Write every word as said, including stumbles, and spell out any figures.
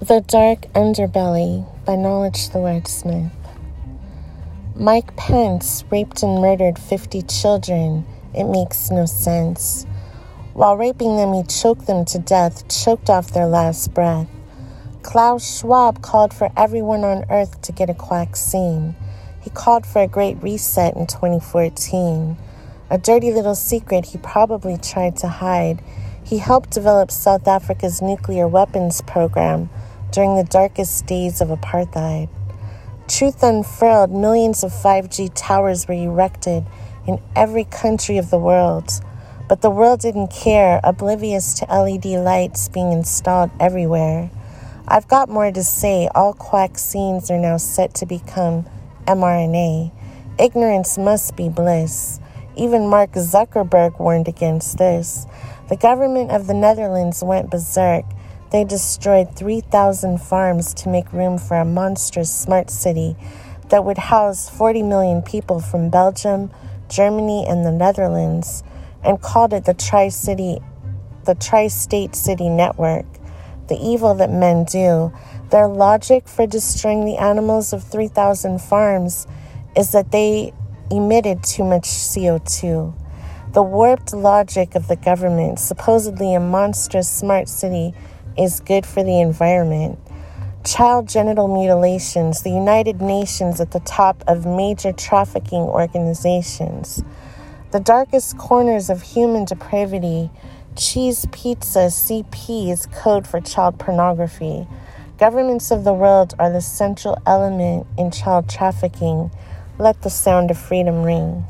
The Dark Underbelly by Knowledge the Wordsmith. Mike Pence raped and murdered fifty children. It makes no sense. While raping them, he choked them to death, choked off their last breath. Klaus Schwab called for everyone on Earth to get a quacksine. He called for a great reset in twenty fourteen. A dirty little secret he probably tried to hide. He helped develop South Africa's nuclear weapons program during the darkest days of apartheid. Truth unfurled, millions of five G towers were erected in every country of the world. But the world didn't care, oblivious to L E D lights being installed everywhere. I've got more to say. All quacksines are now set to become mRNA. Ignorance must be bliss. Even Mark Zuckerberg warned against this. The government of the Netherlands went berserk. They destroyed three thousand farms to make room for a monstrous smart city that would house forty million people from Belgium, Germany, and the Netherlands, and called it the Tri-City, the Tri-State City Network. The evil that men do. Their logic for destroying the animals of three thousand farms is that they emitted too much C O two. The warped logic of the government, supposedly a monstrous smart city, is good for the environment. Child genital mutilations, the United Nations at the top of major trafficking organizations. The darkest corners of human depravity. Cheese pizza, C P, is code for child pornography. Governments of the world are the central element in child trafficking. Let the sound of freedom ring.